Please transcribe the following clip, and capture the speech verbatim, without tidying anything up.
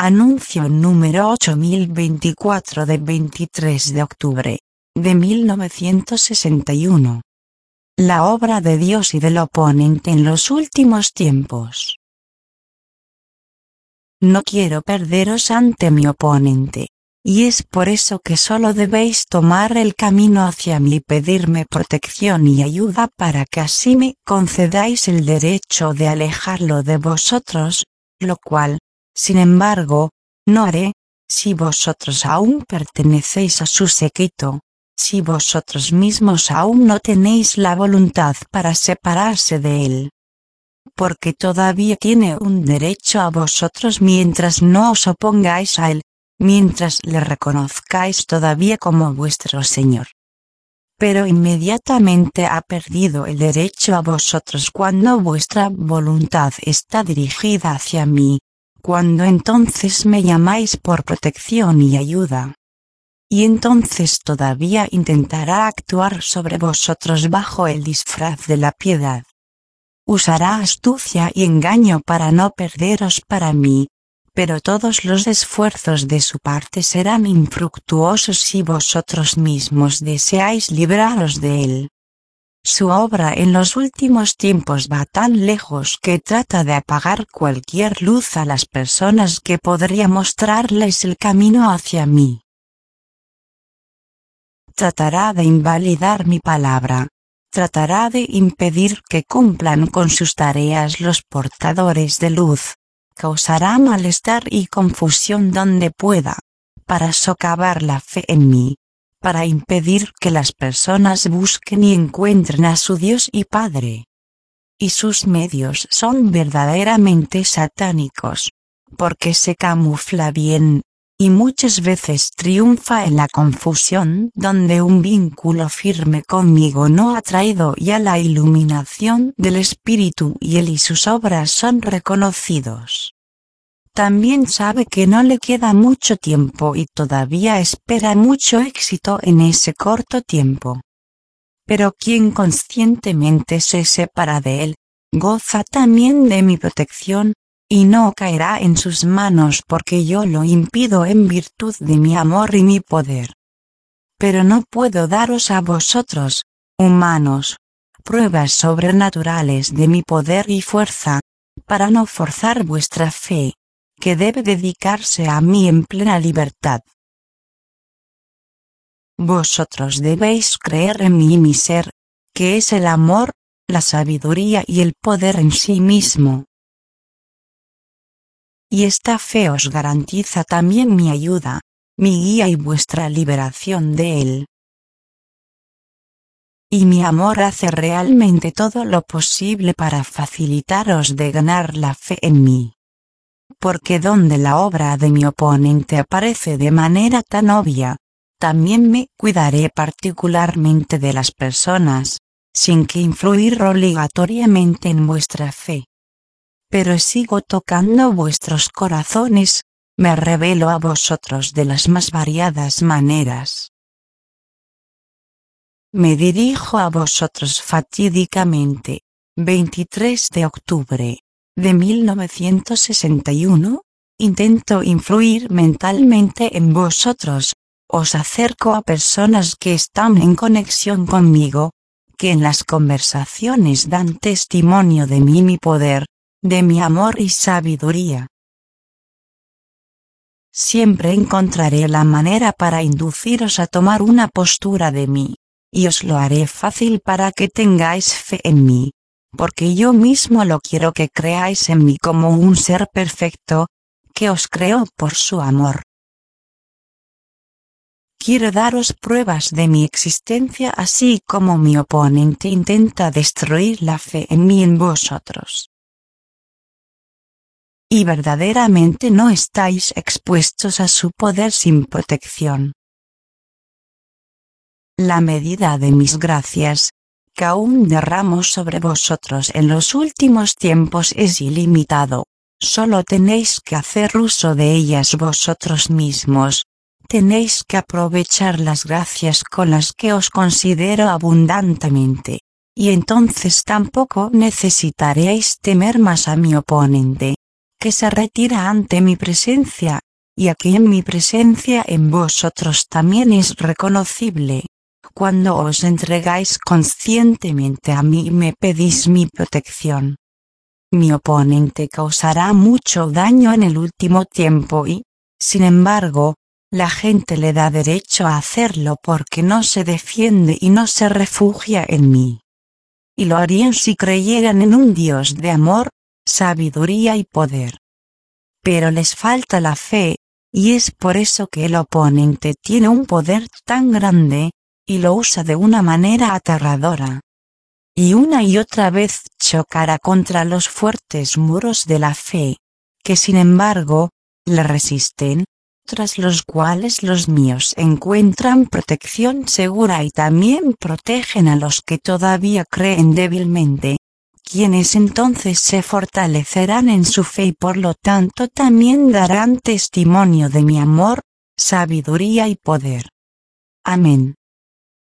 Anuncio número ocho mil veinticuatro de veintitrés de octubre de mil novecientos sesenta y uno. La obra de Dios y del oponente en los últimos tiempos. No quiero perderos ante mi oponente, y es por eso que solo debéis tomar el camino hacia mí y pedirme protección y ayuda para que así me concedáis el derecho de alejarlo de vosotros, lo cual, sin embargo, no haré, si vosotros aún pertenecéis a su séquito, si vosotros mismos aún no tenéis la voluntad para separarse de él. Porque todavía tiene un derecho a vosotros mientras no os opongáis a él, mientras le reconozcáis todavía como vuestro Señor. Pero inmediatamente ha perdido el derecho a vosotros cuando vuestra voluntad está dirigida hacia mí, cuando entonces me llamáis por protección y ayuda. Y entonces todavía intentará actuar sobre vosotros bajo el disfraz de la piedad. Usará astucia y engaño para no perderos para mí, pero todos los esfuerzos de su parte serán infructuosos si vosotros mismos deseáis libraros de él. Su obra en los últimos tiempos va tan lejos que trata de apagar cualquier luz a las personas que podría mostrarles el camino hacia mí. Tratará de invalidar mi palabra. Tratará de impedir que cumplan con sus tareas los portadores de luz. Causará malestar y confusión donde pueda, para socavar la fe en mí, para impedir que las personas busquen y encuentren a su Dios y Padre. Y sus medios son verdaderamente satánicos, porque se camufla bien, y muchas veces triunfa en la confusión donde un vínculo firme conmigo no ha traído ya la iluminación del Espíritu y él y sus obras son reconocidos. También sabe que no le queda mucho tiempo y todavía espera mucho éxito en ese corto tiempo. Pero quien conscientemente se separa de él, goza también de mi protección, y no caerá en sus manos porque yo lo impido en virtud de mi amor y mi poder. Pero no puedo daros a vosotros, humanos, pruebas sobrenaturales de mi poder y fuerza, para no forzar vuestra fe, que debe dedicarse a mí en plena libertad. Vosotros debéis creer en mí y mi ser, que es el amor, la sabiduría y el poder en sí mismo. Y esta fe os garantiza también mi ayuda, mi guía y vuestra liberación de él. Y mi amor hace realmente todo lo posible para facilitaros de ganar la fe en mí. Porque donde la obra de mi oponente aparece de manera tan obvia, también me cuidaré particularmente de las personas, sin que influir obligatoriamente en vuestra fe. Pero sigo tocando vuestros corazones, me revelo a vosotros de las más variadas maneras. Me dirijo a vosotros fatídicamente, veintitrés de octubre de mil novecientos sesenta y uno, intento influir mentalmente en vosotros, os acerco a personas que están en conexión conmigo, que en las conversaciones dan testimonio de mí y mi poder, de mi amor y sabiduría. Siempre encontraré la manera para induciros a tomar una postura de mí, y os lo haré fácil para que tengáis fe en mí, porque yo mismo lo quiero que creáis en mí como un ser perfecto, que os creó por su amor. Quiero daros pruebas de mi existencia así como mi oponente intenta destruir la fe en mí en vosotros. Y verdaderamente no estáis expuestos a su poder sin protección. La medida de mis gracias, que aún derramo sobre vosotros en los últimos tiempos es ilimitado, solo tenéis que hacer uso de ellas vosotros mismos, tenéis que aprovechar las gracias con las que os considero abundantemente, y entonces tampoco necesitaréis temer más a mi oponente, que se retira ante mi presencia, y aquí en mi presencia en vosotros también es reconocible. Cuando os entregáis conscientemente a mí y me pedís mi protección. Mi oponente causará mucho daño en el último tiempo y, sin embargo, la gente le da derecho a hacerlo porque no se defiende y no se refugia en mí. Y lo harían si creyeran en un Dios de amor, sabiduría y poder. Pero les falta la fe, y es por eso que el oponente tiene un poder tan grande, y lo usa de una manera aterradora. Y una y otra vez chocará contra los fuertes muros de la fe, que sin embargo, le resisten, tras los cuales los míos encuentran protección segura y también protegen a los que todavía creen débilmente, quienes entonces se fortalecerán en su fe y por lo tanto también darán testimonio de mi amor, sabiduría y poder. Amén.